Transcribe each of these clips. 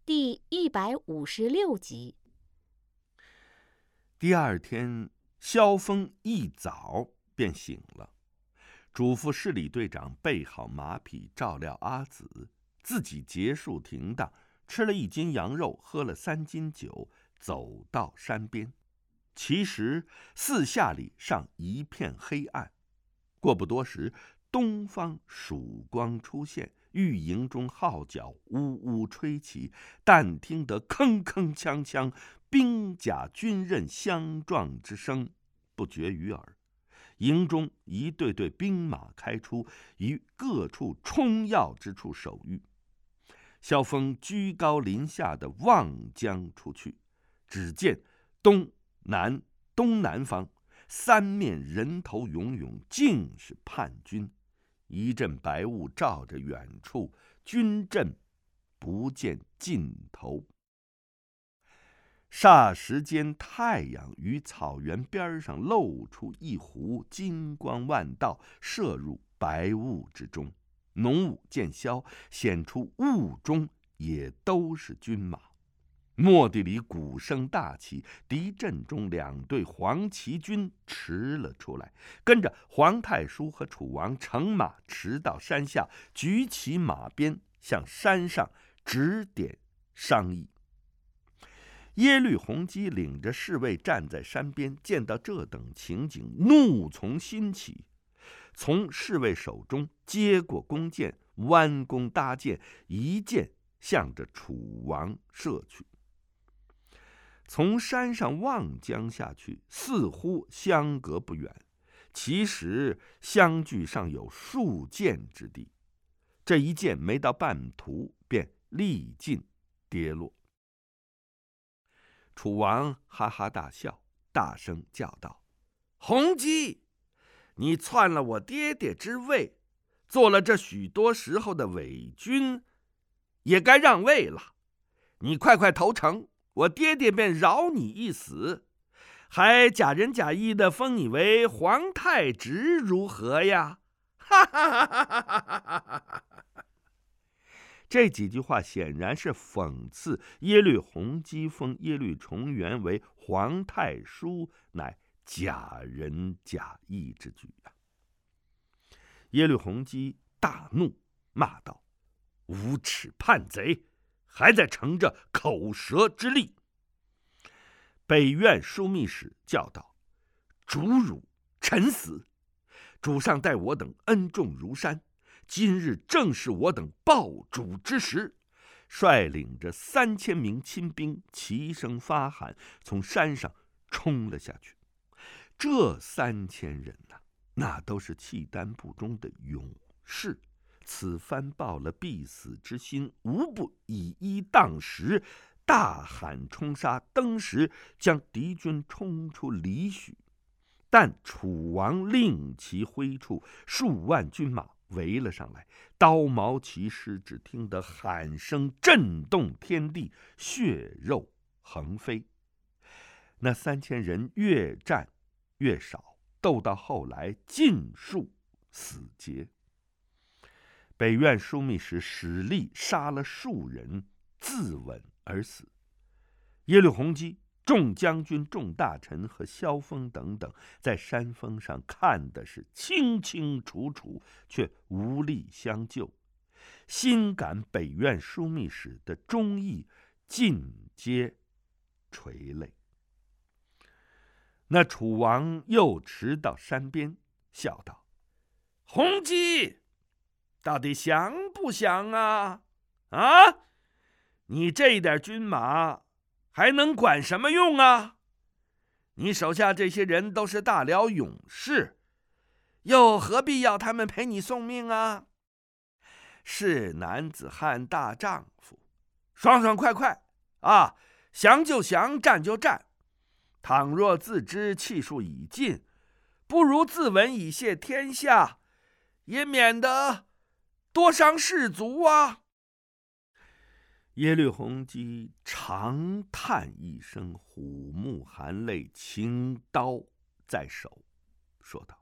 第156集。 第二天，萧峰一早便醒了，嘱咐市里队长备好马匹，照料阿紫，自己结束停当，吃了1斤羊肉，喝了3斤酒，走到山边。其实四下里上一片黑暗，过不多时，东方曙光出现，御营中号角呜呜吹起，但听得铿铿锵锵，兵甲军刃相撞之声不绝于耳。营中一队队兵马开出，于各处冲要之处守御。萧峰居高临下的望将出去，只见东南方3面人头涌涌，尽是叛军。一阵白雾罩着远处，军阵不见尽头。霎时间，太阳于草原边上露出一弧，金光万道，射入白雾之中。浓雾渐消，显出雾中也都是军马。蓦地里鼓声大起，敌阵中2队黄旗军驰了出来，跟着皇太叔和楚王乘马驰到山下，举起马鞭向山上指点商议。耶律洪基领着侍卫站在山边，见到这等情景，怒从心起，从侍卫手中接过弓箭，弯弓搭箭，一箭向着楚王射去。从山上望将下去，似乎相隔不远，其实相距尚有数箭之地。这一箭没到半途，便力尽跌落。楚王哈哈大笑，大声叫道：“洪基，你篡了我爹爹之位，做了这许多时候的伪君，也该让位了。你快快投诚，我爹爹便饶你一死，还假仁假义的封你为皇太直，如何呀？”哈哈哈哈哈哈！这几句话显然是讽刺耶律洪基封耶律重元为皇太叔，乃假仁假义之举啊！耶律洪基大怒，骂道：“无耻叛贼，还在逞着口舌之利！”北院枢密使叫道：“主辱，臣死！主上待我等恩重如山，今日正是我等报主之时。”率领着3000名亲兵，齐声发喊，从山上冲了下去。这3000人那都是契丹部中的勇士，此番报了必死之心，无不以一当十，大喊冲杀，登时将敌军冲出里许。但楚王令旗挥处，数万军马围了上来，刀矛齐施，只听得喊声震动天地，血肉横飞。那3000人越战越少，斗到后来尽数死节。北院枢密使使力杀了数人，自刎而死。耶律洪基、众将军、众大臣和萧峰等等，在山峰上看的是清清楚楚，却无力相救，心感北院枢密使的忠义，尽皆垂泪。那楚王又驰到山边，笑道：“洪基，到底降不降啊？你这一点军马还能管什么用啊？你手下这些人都是大辽勇士，又何必要他们陪你送命啊？是男子汉大丈夫，爽爽快快啊，降就降，战就战。倘若自知气数已尽，不如自刎以谢天下，也免得多伤士卒啊！”耶律洪基长叹一声，虎目含泪，擎刀在手，说道：“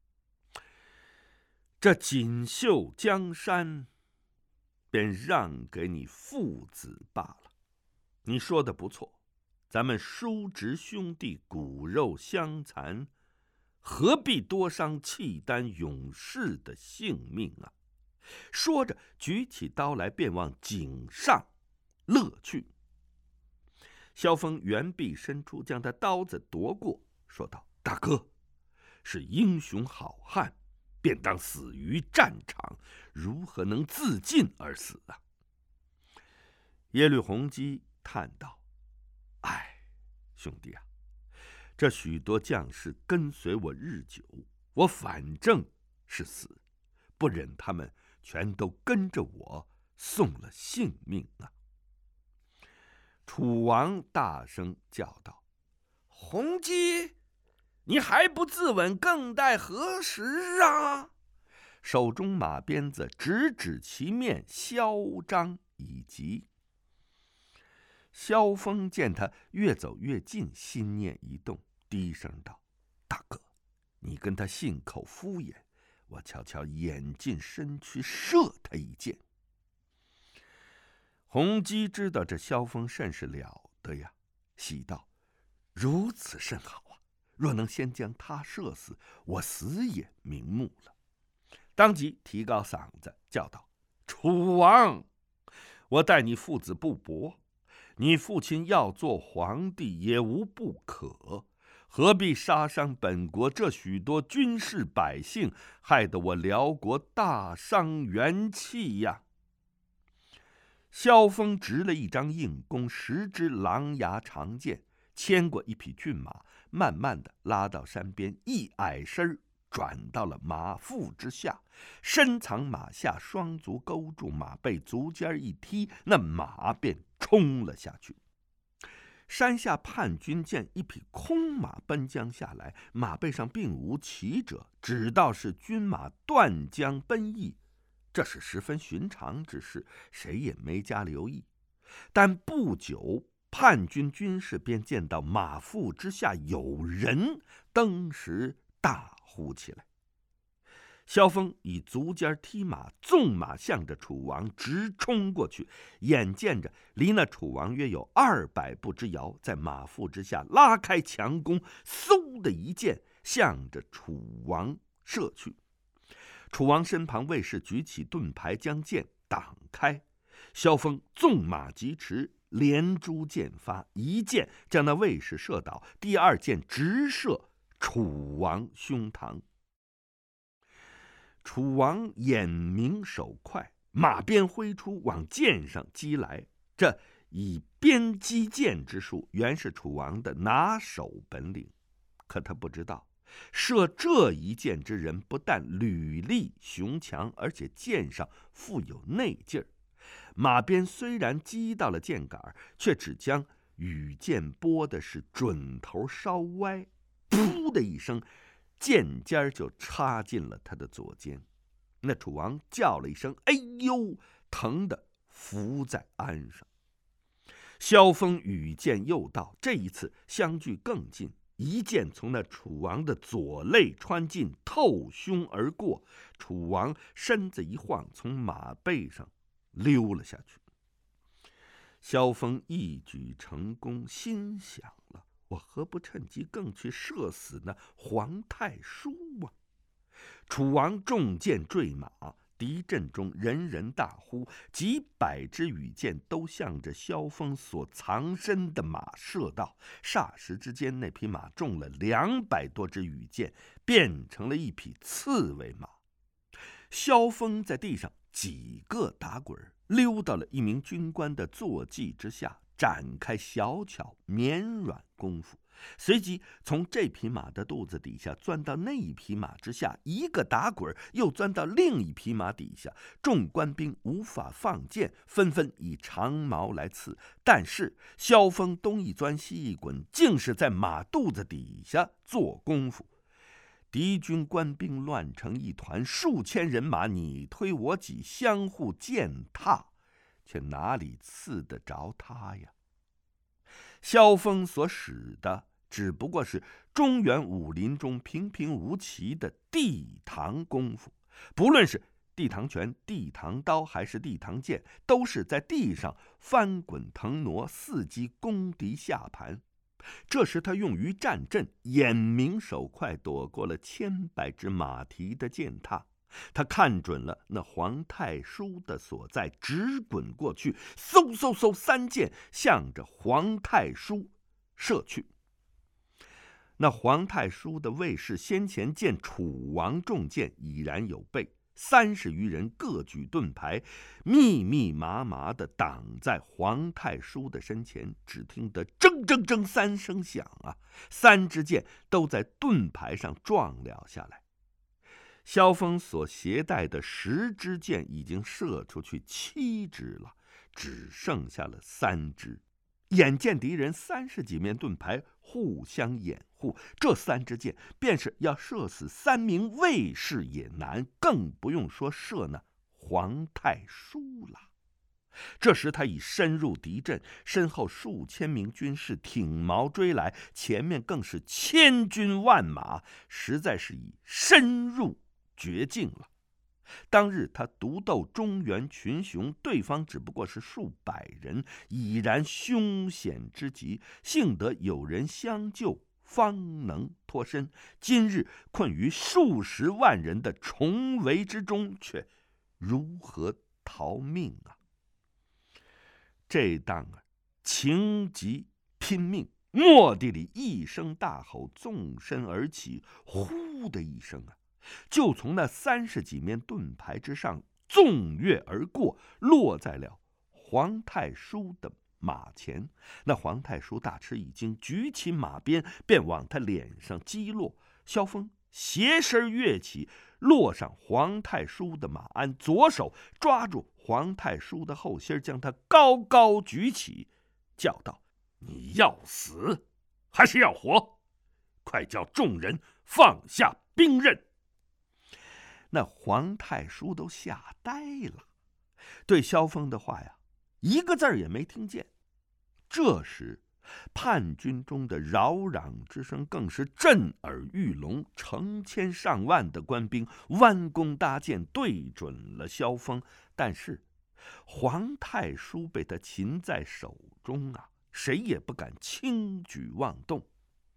这锦绣江山，便让给你父子罢了。 你说的不错，咱们叔侄兄弟骨肉相残，何必多伤契丹勇士的性命啊？说着，举起刀来，便往颈上勒去。萧峰援臂伸出，将他刀子夺过，说道：“大哥，是英雄好汉，便当死于战场，如何能自尽而死啊？”耶律洪基叹道：“哎，兄弟啊，这许多将士跟随我日久，我反正是死，不忍他们全都跟着我送了性命啊！”楚王大声叫道：“洪基，你还不自刎，更待何时啊？”手中马鞭子直指其面，嚣张已极。萧峰见他越走越近，心念一动，低声道：“大哥，你跟他信口敷衍，我悄悄掩进身躯，射他一箭。”洪基知道这萧峰甚是了得呀，喜道：“如此甚好啊！若能先将他射死，我死也瞑目了。”当即提高嗓子叫道：“楚王，我待你父子不薄，你父亲要做皇帝也无不可，何必杀伤本国这许多军士百姓，害得我辽国大伤元气呀？”萧峰执了一张硬弓，10支狼牙长剑，牵过一匹骏马，慢慢的拉到山边，一矮身转到了马腹之下，深藏马下，双足勾住马背，足尖一踢，那马便冲了下去。山下叛军见一匹空马奔将下来，马背上并无骑者，只道是军马断将奔逸，这是十分寻常之事，谁也没加留意。但不久，叛军军士便见到马腹之下有人，登时大呼起来。萧峰以足尖踢马，纵马向着楚王直冲过去，眼见着离那楚王约有200步之遥，在马腹之下拉开强弓，嗖的一箭向着楚王射去。楚王身旁卫士举起盾牌将箭挡开，萧峰纵马疾驰，连珠箭发，一箭将那卫士射倒，第2箭直射楚王胸膛。楚王眼明手快，马鞭挥出，往箭上击来。这以鞭击箭之术，原是楚王的拿手本领。可他不知道，射这一箭之人不但履历雄强，而且箭上富有内劲儿。马鞭虽然击到了箭杆，却只将羽箭拨的是准头稍歪，噗的一声，箭尖就插进了他的左肩。那楚王叫了一声：“哎呦！”疼得伏在鞍上。萧峰羽箭又到，这一次相距更近，一箭从那楚王的左肋穿进，透胸而过。楚王身子一晃，从马背上溜了下去。萧峰一举成功，心想了：我何不趁机更去射死那皇太叔啊？楚王重箭坠马，敌阵中人人大呼，几百支羽箭都向着萧峰所藏身的马射到。霎时之间，那匹马中了200多支羽箭，变成了一匹刺猬马。萧峰在地上几个打滚，溜到了一名军官的坐骑之下，展开小巧绵软功夫，随即从这匹马的肚子底下钻到那一匹马之下，一个打滚又钻到另一匹马底下。众官兵无法放箭，纷纷以长矛来刺，但是萧峰东一钻西一滚，竟是在马肚子底下做功夫。敌军官兵乱成一团，数千人马你推我挤，相互践踏，却哪里刺得着他呀？萧峰所使的只不过是中原武林中平平无奇的地堂功夫，不论是地堂拳、地堂刀还是地堂剑，都是在地上翻滚腾挪，伺机攻敌下盘。这时他用于战阵，眼明手快，躲过了千百只马蹄的践踏。他看准了那皇太叔的所在，直滚过去，嗖嗖嗖，三箭向着皇太叔射去。那皇太叔的卫士先前见楚王中箭，已然有备，30余人各举盾牌，密密麻麻地挡在皇太叔的身前。只听得铮铮铮3声响啊，3支箭都在盾牌上撞了下来。萧峰所携带的10支箭已经射出去7支了，只剩下了3支。眼见敌人30几面盾牌互相掩护，这3支箭便是要射死3名卫士也难，更不用说射那皇太叔了。这时他已深入敌阵，身后数千名军士挺矛追来，前面更是千军万马，实在是已深入绝境了。当日他独斗中原群雄，对方只不过是数百人，已然凶险之极，幸得有人相救，方能脱身。今日困于数十万人的重围之中，却如何逃命啊？这当情急拼命，蓦地里一声大吼，纵身而起，呼的一声就从那30几面盾牌之上纵跃而过，落在了皇太叔的马前。那皇太叔大吃一惊，举起马鞭便往他脸上击落。萧峰斜身跃起，落上皇太叔的马鞍，左手抓住皇太叔的后心，将他高高举起，叫道：“你要死还是要活？快叫众人放下兵刃！”那皇太叔都吓呆了，对萧峰的话一个字也没听见。这时叛军中的扰嚷之声更是震耳欲聋，成千上万的官兵弯弓搭箭，对准了萧峰。但是皇太叔被他擒在手中谁也不敢轻举妄动。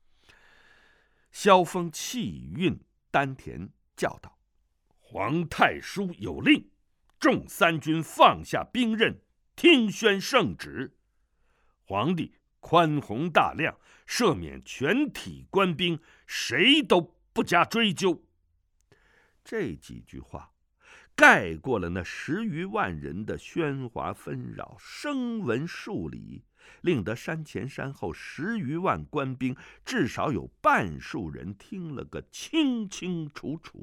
萧峰气运丹田，叫道：“皇太叔有令，众3军放下兵刃，听宣圣旨。皇帝宽宏大量，赦免全体官兵，谁都不加追究。”这几句话盖过了那10余万人的喧哗纷扰，声闻数里，令得山前山后10余万官兵至少有半数人听了个清清楚楚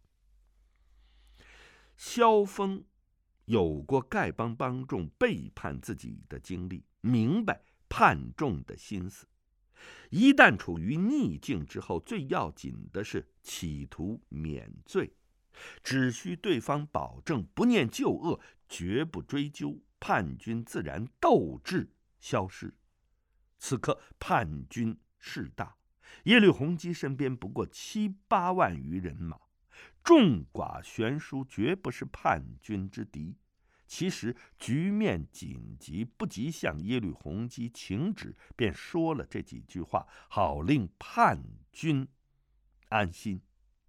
萧峰有过丐帮帮众背叛自己的经历，明白叛众的心思。一旦处于逆境之后，最要紧的是企图免罪，只需对方保证不念旧恶，绝不追究，叛军自然斗志消失。此刻叛军势大，耶律洪基身边不过7、8万余人马，众寡悬殊，绝不是叛军之敌。其实局面紧急，不及向耶律洪基请旨，便说了这几句话，好令叛军安心。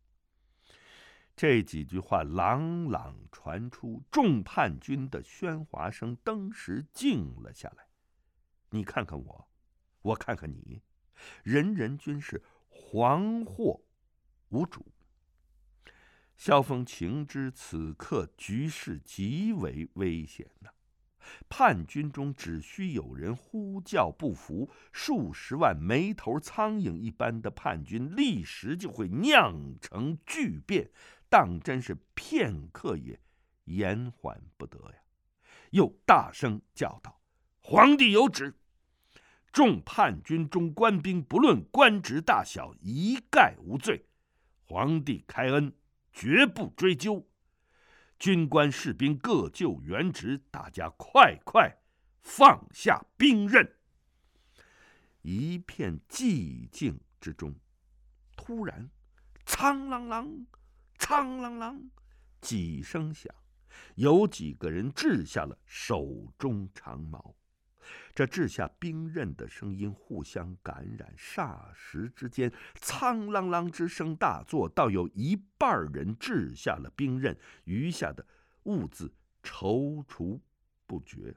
这几句话朗朗传出，众叛军的喧哗声登时静了下来。你看看我，我看看你，人人均是惶惑无主。萧峰情知此刻局势极为危险叛军中只需有人呼叫不服，数十万没头苍蝇一般的叛军立时就会酿成巨变，当真是片刻也延缓不得呀！又大声叫道：“皇帝有旨，众叛军中官兵不论官职大小，一概无罪。皇帝开恩，绝不追究。军官士兵各就原职，大家快快放下兵刃。”一片寂静之中，突然苍啷啷苍啷啷几声响，有几个人掷下了手中长矛。这掷下兵刃的声音互相感染，霎时之间，苍啷啷之声大作，倒有一半人掷下了兵刃，余下的兀自踌躇不决。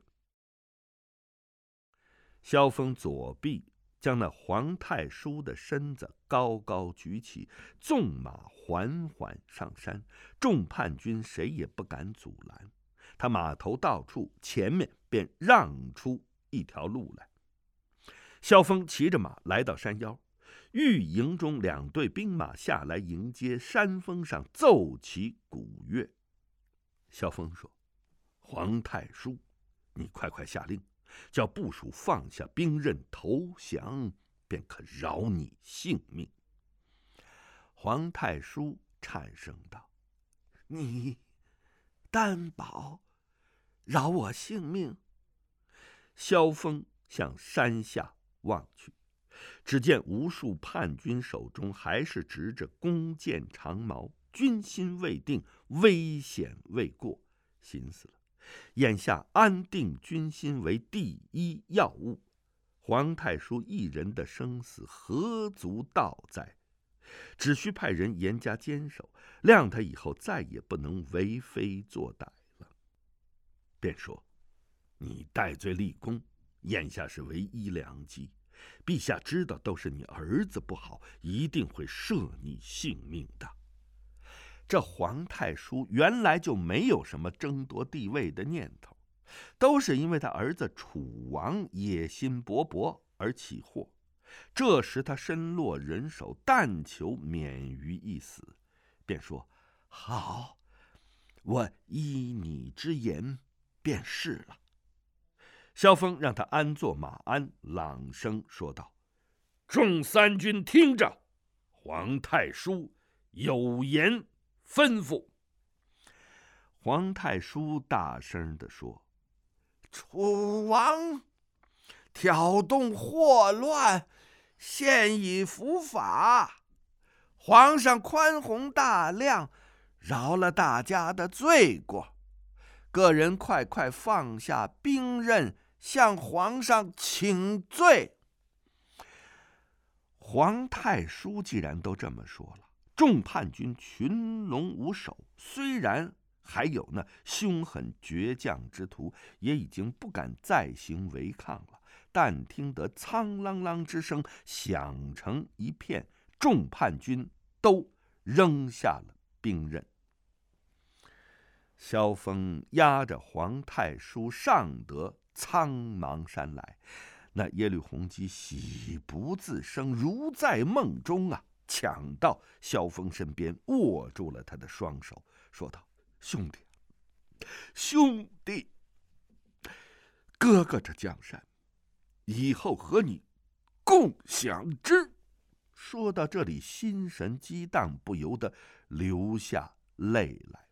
萧峰左臂将那皇太叔的身子高高举起，纵马缓缓上山，众叛军谁也不敢阻拦。他马头到处，前面便让出一条路来。萧峰骑着马来到山腰，御营中2队兵马下来迎接，山峰上奏起鼓乐。萧峰说：“皇太叔，你快快下令，叫部属放下兵刃投降，便可饶你性命。”皇太叔颤声道：“你担保饶我性命？”萧峰向山下望去，只见无数叛军手中还是执着弓箭长矛，军心未定，危险未过，心思了，眼下安定军心为第一要务。皇太叔一人的生死何足道哉？只需派人严加坚守，谅他以后再也不能为非作歹了。便说：“你戴罪立功，眼下是唯一良机。陛下知道都是你儿子不好，一定会赦你性命的。”这皇太叔原来就没有什么争夺帝位的念头，都是因为他儿子楚王野心勃勃而起祸。这时他身落人手，但求免于一死，便说：“好，我依你之言便是了。”萧峰让他安坐马鞍，朗声说道：“众三军听着，皇太叔有言吩咐。”皇太叔大声地说：“楚王挑动祸乱，现已伏法，皇上宽宏大量，饶了大家的罪过。个人快快放下兵刃，向皇上请罪。”皇太叔既然都这么说了，众叛军群龙无首，虽然还有那凶狠倔强之徒，也已经不敢再行违抗了。但听得苍啷啷之声响成一片，众叛军都扔下了兵刃。萧峰押着皇太叔上得苍茫山来，那耶律洪基喜不自胜，如在梦中啊，抢到萧峰身边，握住了他的双手，说道：“兄弟，兄弟，哥哥这江山以后和你共享之。”说到这里，心神激荡，不由得流下泪来。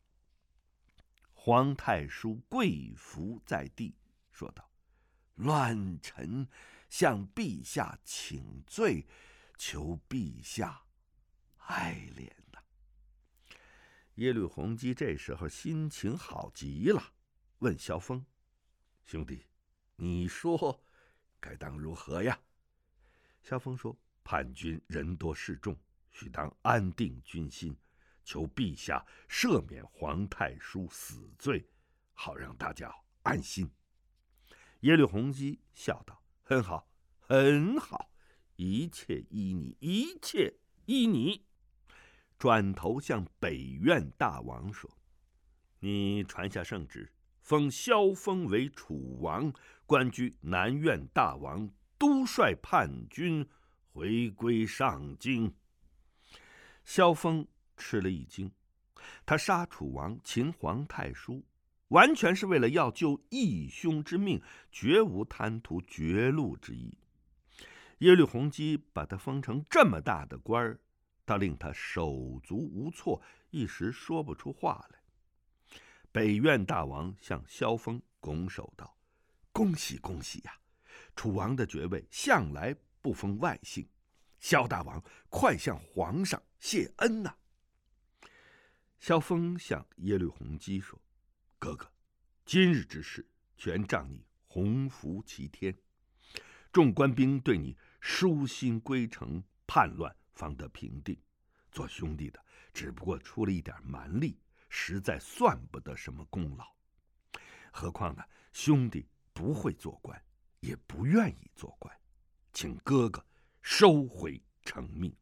皇太叔跪伏在地，说道：“乱臣向陛下请罪，求陛下爱怜呐。”耶律洪基这时候心情好极了，问萧峰：“兄弟，你说该当如何呀？”萧峰说：“叛军人多势众，须当安定军心，求陛下赦免皇太叔死罪，好让大家安心。”耶律洪基笑道：“很好，很好，一切依你，一切依你。”转头向北院大王说：“你传下圣旨，封萧峰为楚王，官居南院大王，督率叛军回归上京。”萧峰吃了一惊，他杀楚王、擒皇太叔，完全是为了要救义兄之命，绝无贪图绝路之意。耶律洪基把他封成这么大的官儿，倒令他手足无措，一时说不出话来。北院大王向萧峰拱手道：“恭喜恭喜呀！楚王的爵位向来不封外姓，萧大王快向皇上谢恩呐！” 萧峰向耶律洪基说：“哥哥，今日之事，全仗你洪福齐天。众官兵对你舒心归城，叛乱方得平定。做兄弟的只不过出了一点蛮力，实在算不得什么功劳。何况呢，兄弟不会做官，也不愿意做官，请哥哥收回成命。”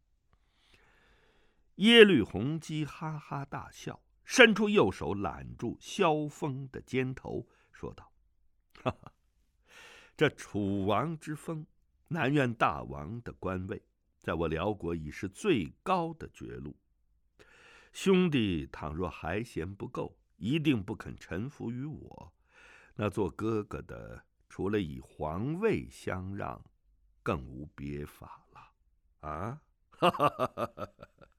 耶律洪基哈哈大笑，伸出右手揽住萧峰的肩头，说道：“哈哈，这楚王之封，南院大王的官位，在我辽国已是最高的爵禄。兄弟倘若还嫌不够，一定不肯臣服于我，那做哥哥的，除了以皇位相让，更无别法了。啊！”哈哈哈哈哈！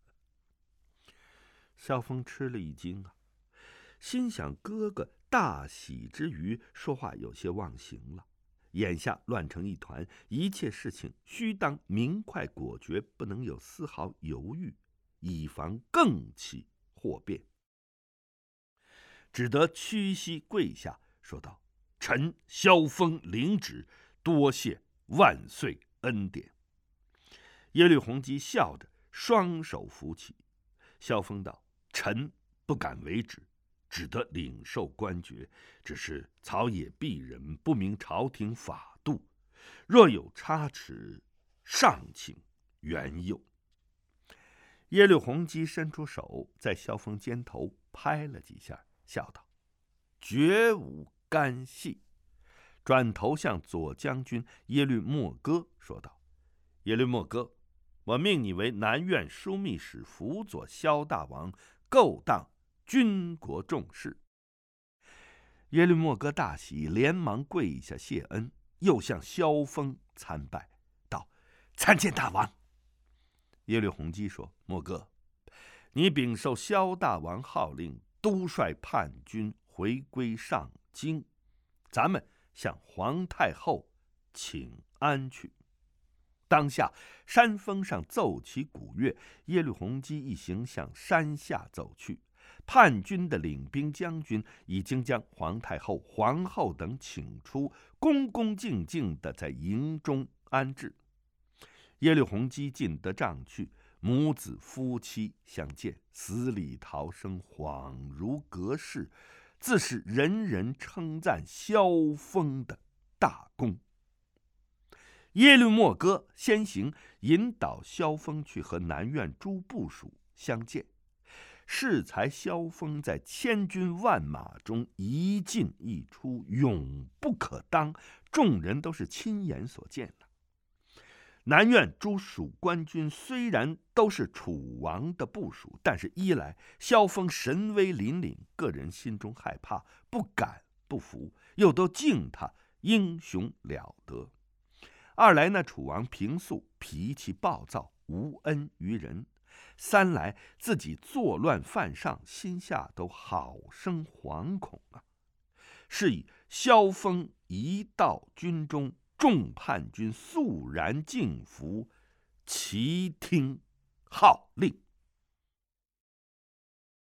萧峰吃了一惊啊，心想哥哥大喜之余，说话有些忘形了。眼下乱成一团，一切事情须当明快果决，不能有丝毫犹豫，以防更起祸变。只得屈膝跪下，说道：“臣萧峰领旨，多谢万岁恩典。”耶律洪基笑着，双手扶起。萧峰道：“臣不敢违旨，只得领受官爵，只是草野鄙人，不明朝廷法度，若有差池，尚请原宥。”耶律洪基伸出手，在萧峰肩头拍了几下，笑道：“绝无干系。”转头向左将军耶律莫哥说道：“耶律莫哥，我命你为南院枢密使，辅佐萧大王勾当军国重事。”耶律莫哥大喜，连忙跪下谢恩，又向萧峰参拜，道：“参见大王。”耶律洪基说：“莫哥，你禀受萧大王号令，督率叛军回归上京，咱们向皇太后请安去。”当下山峰上奏起鼓乐，耶律洪基一行向山下走去。叛军的领兵将军已经将皇太后、皇后等请出，恭恭敬敬地在营中安置。耶律洪基进得帐去，母子夫妻相见，死里逃生，恍如隔世，自是人人称赞萧峰的大功。耶律莫哥先行引导萧峰去和南院诸部属相见，适才萧峰在千军万马中一进一出，永不可当，众人都是亲眼所见的。南院诸属官军虽然都是楚王的部属，但是一来萧峰神威凛凛，个人心中害怕，不敢不服，又都敬他英雄了得；二来那楚王平素脾气暴躁，无恩于人；三来自己作乱犯上，心下都好生惶恐啊。是以萧峰一到军中，众叛军肃然敬服，齐听号令。